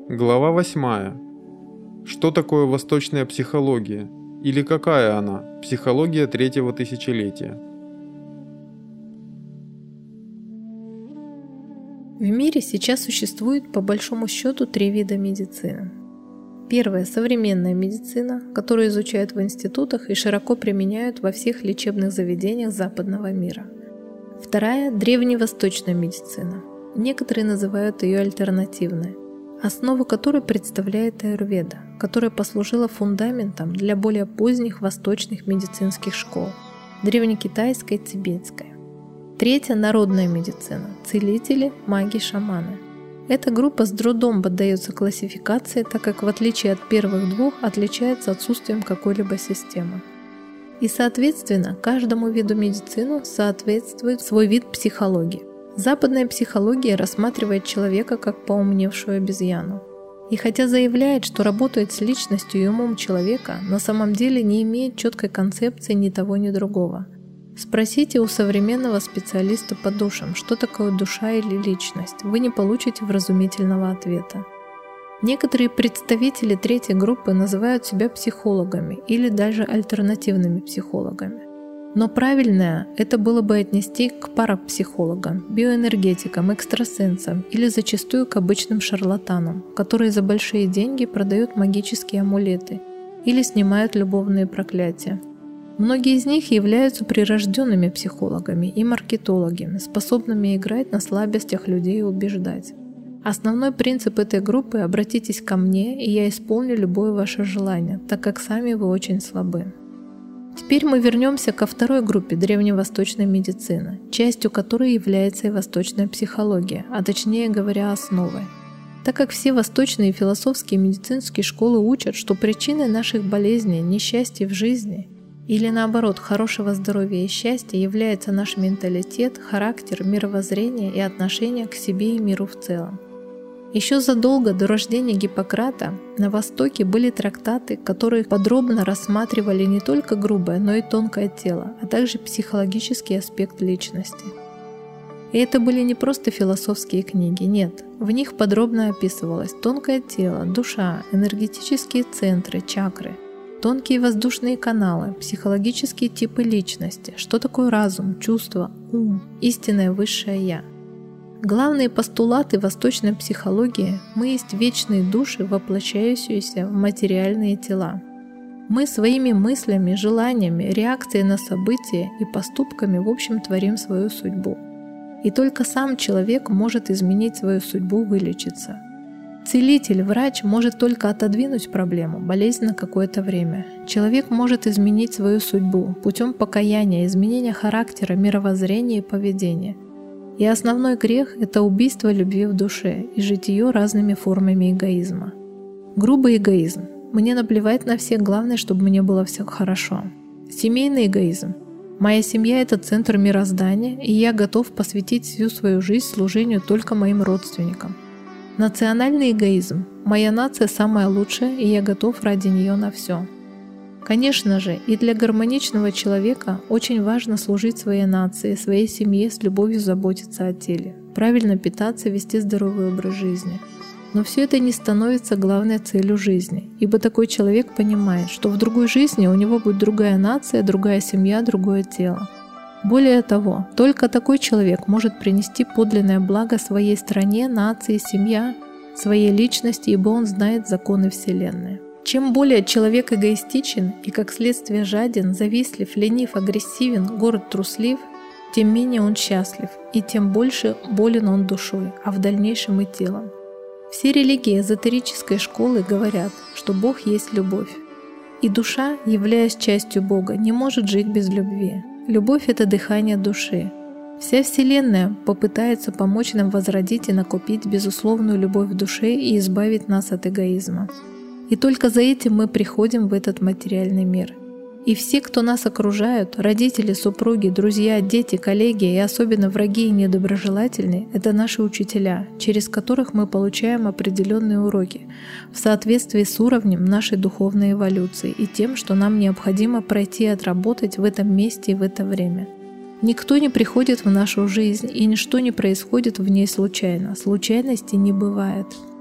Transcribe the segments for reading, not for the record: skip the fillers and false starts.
Глава 8. Что такое восточная психология? Или какая она, психология третьего тысячелетия? В мире сейчас существует по большому счету 3 вида медицины. Первая – современная медицина, которую изучают в институтах и широко применяют во всех лечебных заведениях западного мира. Вторая – древневосточная медицина. Некоторые называют ее альтернативной, основу которой представляет аюрведа, которая послужила фундаментом для более поздних восточных медицинских школ – древнекитайской и тибетской. Третья – народная медицина – целители, маги, шаманы. Эта группа с трудом поддается классификации, так как в отличие от первых двух отличается отсутствием какой-либо системы. И соответственно, каждому виду медицины соответствует свой вид психологии. Западная психология рассматривает человека как поумневшую обезьяну. И хотя заявляет, что работает с личностью и умом человека, на самом деле не имеет четкой концепции ни того, ни другого. Спросите у современного специалиста по душам, что такое душа или личность, вы не получите вразумительного ответа. Некоторые представители третьей группы называют себя психологами или даже альтернативными психологами. Но правильное это было бы отнести к парапсихологам, биоэнергетикам, экстрасенсам или зачастую к обычным шарлатанам, которые за большие деньги продают магические амулеты или снимают любовные проклятия. Многие из них являются прирожденными психологами и маркетологами, способными играть на слабостях людей и убеждать. Основной принцип этой группы – обратитесь ко мне, и я исполню любое ваше желание, так как сами вы очень слабы. Теперь мы вернемся ко второй группе древневосточной медицины, частью которой является и восточная психология, а точнее говоря, основой. Так как все восточные философские и медицинские школы учат, что причиной наших болезней, несчастья в жизни или наоборот хорошего здоровья и счастья является наш менталитет, характер, мировоззрение и отношение к себе и миру в целом. Еще задолго до рождения Гиппократа на Востоке были трактаты, которые подробно рассматривали не только грубое, но и тонкое тело, а также психологический аспект личности. И это были не просто философские книги, нет, в них подробно описывалось тонкое тело, душа, энергетические центры, чакры, тонкие воздушные каналы, психологические типы личности, что такое разум, чувство, ум, истинное высшее «Я». Главные постулаты восточной психологии – мы есть вечные души, воплощающиеся в материальные тела. Мы своими мыслями, желаниями, реакцией на события и поступками в общем творим свою судьбу. И только сам человек может изменить свою судьбу, вылечиться. Целитель, врач может только отодвинуть проблему, болезнь на какое-то время. Человек может изменить свою судьбу путем покаяния, изменения характера, мировоззрения и поведения. И основной грех – это убийство любви в душе и житие разными формами эгоизма. Грубый эгоизм. Мне наплевать на всех, главное, чтобы мне было все хорошо. Семейный эгоизм. Моя семья – это центр мироздания, и я готов посвятить всю свою жизнь служению только моим родственникам. Национальный эгоизм. Моя нация самая лучшая, и я готов ради нее на все. Конечно же, и для гармоничного человека очень важно служить своей нации, своей семье, с любовью заботиться о теле, правильно питаться, вести здоровый образ жизни. Но все это не становится главной целью жизни, ибо такой человек понимает, что в другой жизни у него будет другая нация, другая семья, другое тело. Более того, только такой человек может принести подлинное благо своей стране, нации, семье, своей личности, ибо он знает законы Вселенной. Чем более человек эгоистичен и, как следствие, жаден, завистлив, ленив, агрессивен, горд, труслив, тем менее он счастлив, и тем больше болен он душой, а в дальнейшем и телом. Все религии эзотерической школы говорят, что Бог есть любовь. И душа, являясь частью Бога, не может жить без любви. Любовь – это дыхание души. Вся Вселенная попытается помочь нам возродить и накопить безусловную любовь в душе и избавить нас от эгоизма. И только за этим мы приходим в этот материальный мир. И все, кто нас окружают, родители, супруги, друзья, дети, коллеги и особенно враги и недоброжелательные, это наши учителя, через которых мы получаем определенные уроки в соответствии с уровнем нашей духовной эволюции и тем, что нам необходимо пройти и отработать в этом месте и в это время. Никто не приходит в нашу жизнь, и ничто не происходит в ней случайно. Случайностей не бывает.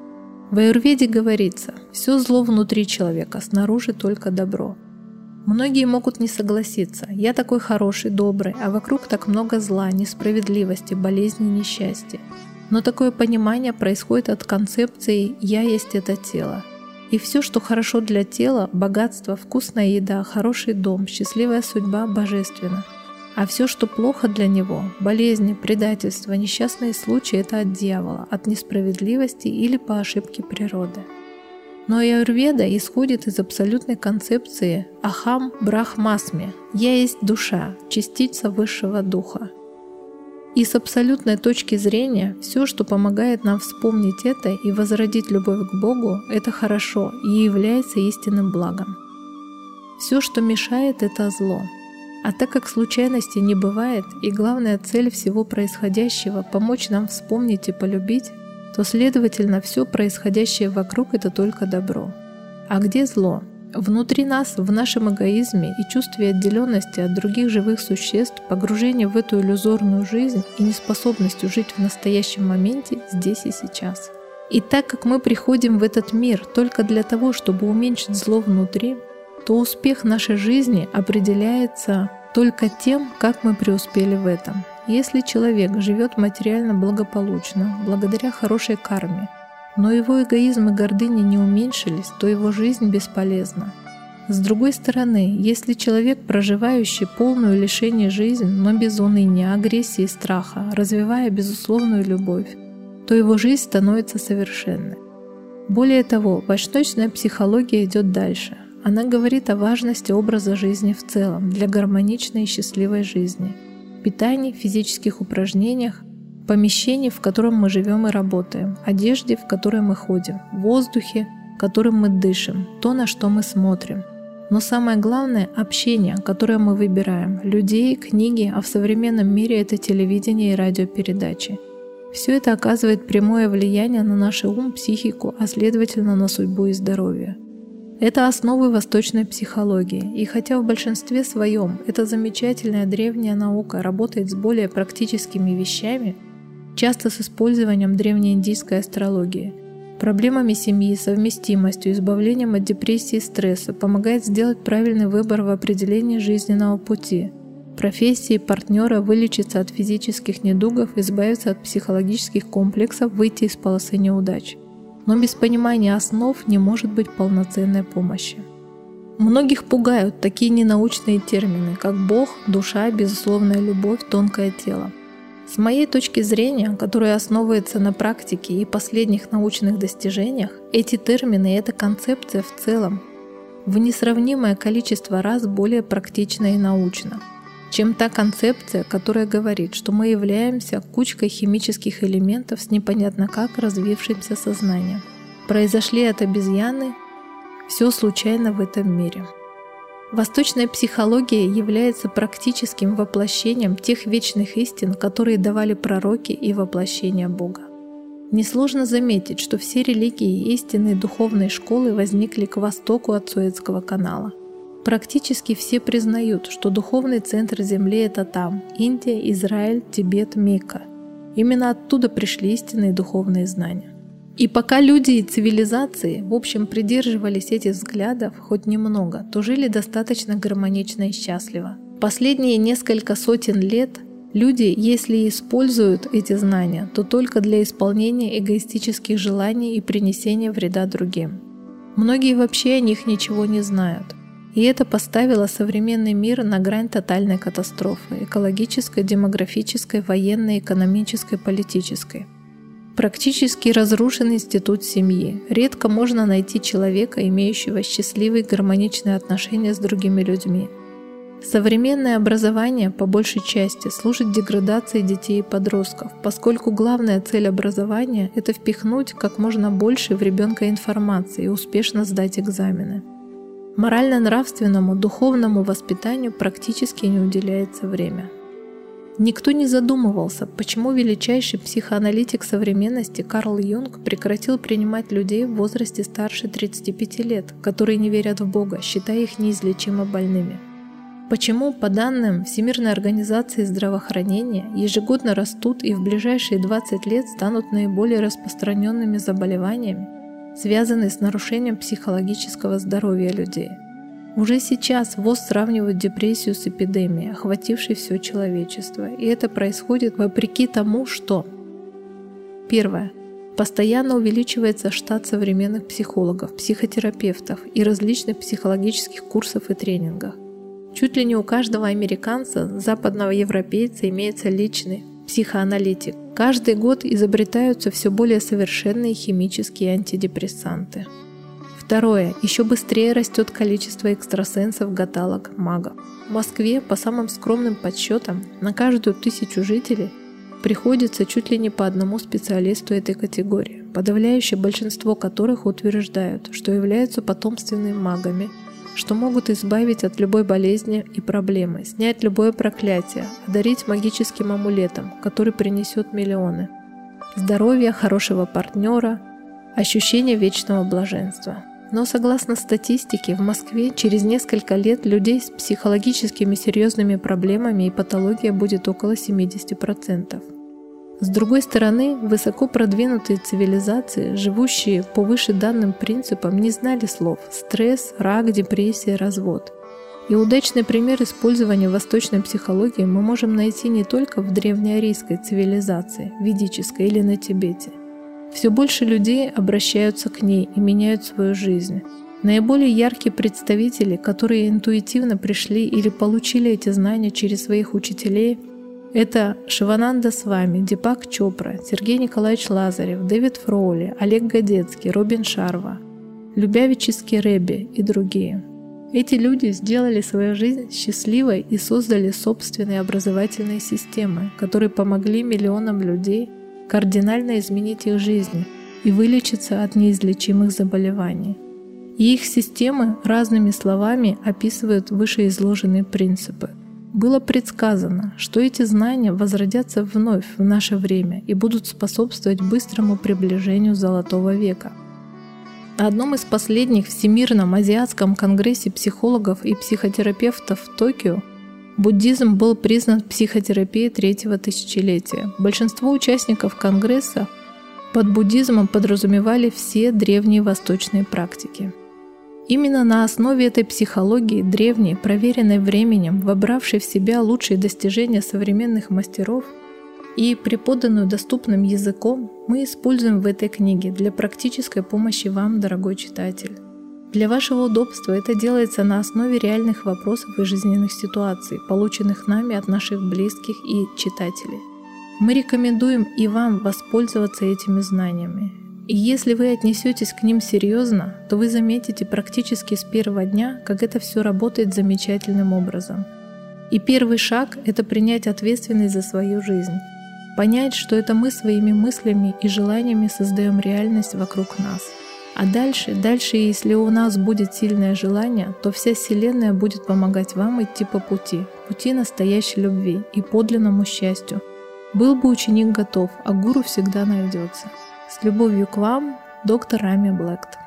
В аюрведе говорится: все зло внутри человека, снаружи только добро. Многие могут не согласиться: я такой хороший, добрый, а вокруг так много зла, несправедливости, болезней, несчастья. Но такое понимание происходит от концепции «я есть это тело». И все, что хорошо для тела, богатство, вкусная еда, хороший дом, счастливая судьба, божественно. А все, что плохо для него, болезни, предательство, несчастные случаи, это от дьявола, от несправедливости или по ошибке природы. Но аюрведа исходит из абсолютной концепции «Ахам Брахмасми» – «Я есть душа, частица высшего духа». И с абсолютной точки зрения, все, что помогает нам вспомнить это и возродить любовь к Богу, это хорошо и является истинным благом. Все, что мешает, это зло. А так как случайностей не бывает, и главная цель всего происходящего – помочь нам вспомнить и полюбить, то, следовательно, все происходящее вокруг – это только добро. А где зло? Внутри нас, в нашем эгоизме и чувстве отделенности от других живых существ, погружение в эту иллюзорную жизнь и неспособностью жить в настоящем моменте здесь и сейчас. И так как мы приходим в этот мир только для того, чтобы уменьшить зло внутри, то успех нашей жизни определяется только тем, как мы преуспели в этом. Если человек живет материально благополучно, благодаря хорошей карме, но его эгоизм и гордыня не уменьшились, то его жизнь бесполезна. С другой стороны, если человек, проживающий полную лишение жизнь, но без уныния, агрессии и страха, развивая безусловную любовь, то его жизнь становится совершенной. Более того, восточная психология идет дальше. Она говорит о важности образа жизни в целом для гармоничной и счастливой жизни, питании, физических упражнениях, помещении, в котором мы живем и работаем, одежде, в которой мы ходим, воздухе, которым мы дышим, то, на что мы смотрим. Но самое главное – общение, которое мы выбираем, людей, книги, а в современном мире это телевидение и радиопередачи. Все это оказывает прямое влияние на наш ум, психику, а следовательно на судьбу и здоровье. Это основы восточной психологии, и хотя в большинстве своем эта замечательная древняя наука работает с более практическими вещами, часто с использованием древнеиндийской астрологии, проблемами семьи, совместимостью, избавлением от депрессии и стресса, помогает сделать правильный выбор в определении жизненного пути, профессии, партнера, вылечиться от физических недугов, избавиться от психологических комплексов, выйти из полосы неудач. Но без понимания основ не может быть полноценной помощи. Многих пугают такие ненаучные термины, как Бог, душа, безусловная любовь, тонкое тело. С моей точки зрения, которая основывается на практике и последних научных достижениях, эти термины и эта концепция в целом в несравнимое количество раз более практична и научна, чем та концепция, которая говорит, что мы являемся кучкой химических элементов с непонятно как развившимся сознанием. Произошли от обезьяны, все случайно в этом мире. Восточная психология является практическим воплощением тех вечных истин, которые давали пророки и воплощение Бога. Несложно заметить, что все религии и истинные духовные школы возникли к востоку от Суэцкого канала. Практически все признают, что духовный центр Земли – это там – Индия, Израиль, Тибет, Мекка. Именно оттуда пришли истинные духовные знания. И пока люди и цивилизации, в общем, придерживались этих взглядов хоть немного, то жили достаточно гармонично и счастливо. Последние несколько сотен лет люди, если и используют эти знания, то только для исполнения эгоистических желаний и принесения вреда другим. Многие вообще о них ничего не знают. И это поставило современный мир на грань тотальной катастрофы – экологической, демографической, военной, экономической, политической. Практически разрушен институт семьи. Редко можно найти человека, имеющего счастливые гармоничные отношения с другими людьми. Современное образование по большей части служит деградации детей и подростков, поскольку главная цель образования – это впихнуть как можно больше в ребенка информации и успешно сдать экзамены. Морально-нравственному, духовному воспитанию практически не уделяется время. Никто не задумывался, почему величайший психоаналитик современности Карл Юнг прекратил принимать людей в возрасте старше 35 лет, которые не верят в Бога, считая их неизлечимо больными. Почему, по данным Всемирной организации здравоохранения, ежегодно растут и в ближайшие 20 лет станут наиболее распространенными заболеваниями связанные с нарушением психологического здоровья людей. Уже сейчас ВОЗ сравнивают депрессию с эпидемией, охватившей все человечество, и это происходит вопреки тому, что: первое. Постоянно увеличивается штат современных психологов, психотерапевтов и различных психологических курсов и тренингов. Чуть ли не у каждого американца, западного европейца имеется личный психоаналитик. Каждый год изобретаются все более совершенные химические антидепрессанты. Второе. Еще быстрее растет количество экстрасенсов, гадалок, магов. В Москве, по самым скромным подсчетам, на каждую 1000 жителей приходится чуть ли не по одному специалисту этой категории, подавляющее большинство которых утверждают, что являются потомственными магами, что могут избавить от любой болезни и проблемы, снять любое проклятие, одарить магическим амулетом, который принесет миллионы, здоровья, хорошего партнера, ощущение вечного блаженства. Но согласно статистике, в Москве через несколько лет людей с психологическими серьезными проблемами и патологией будет около 70%. С другой стороны, высоко продвинутые цивилизации, живущие по выше данным принципам, не знали слов «стресс», «рак», «депрессия», «развод». И удачный пример использования восточной психологии мы можем найти не только в древнеарийской цивилизации, ведической или на Тибете. Все больше людей обращаются к ней и меняют свою жизнь. Наиболее яркие представители, которые интуитивно пришли или получили эти знания через своих учителей, это Шивананда Свами, Дипак Чопра, Сергей Николаевич Лазарев, Дэвид Фроули, Олег Гадецкий, Робин Шарма, Любавический Рэбби и другие. Эти люди сделали свою жизнь счастливой и создали собственные образовательные системы, которые помогли миллионам людей кардинально изменить их жизни и вылечиться от неизлечимых заболеваний. И их системы разными словами описывают вышеизложенные принципы. Было предсказано, что эти знания возродятся вновь в наше время и будут способствовать быстрому приближению Золотого века. На одном из последних Всемирном азиатском конгрессе психологов и психотерапевтов в Токио буддизм был признан психотерапией третьего тысячелетия. Большинство участников конгресса под буддизмом подразумевали все древние восточные практики. Именно на основе этой психологии, древней, проверенной временем, вобравшей в себя лучшие достижения современных мастеров и преподанную доступным языком, мы используем в этой книге для практической помощи вам, дорогой читатель. Для вашего удобства это делается на основе реальных вопросов и жизненных ситуаций, полученных нами от наших близких и читателей. Мы рекомендуем и вам воспользоваться этими знаниями. И если вы отнесетесь к ним серьезно, то вы заметите практически с первого дня, как это все работает замечательным образом. И первый шаг – это принять ответственность за свою жизнь. Понять, что это мы своими мыслями и желаниями создаем реальность вокруг нас. А дальше, если у нас будет сильное желание, то вся Вселенная будет помогать вам идти по пути настоящей любви и подлинному счастью. Был бы ученик готов, а гуру всегда найдется. С любовью к вам, доктор Рами Блэкт.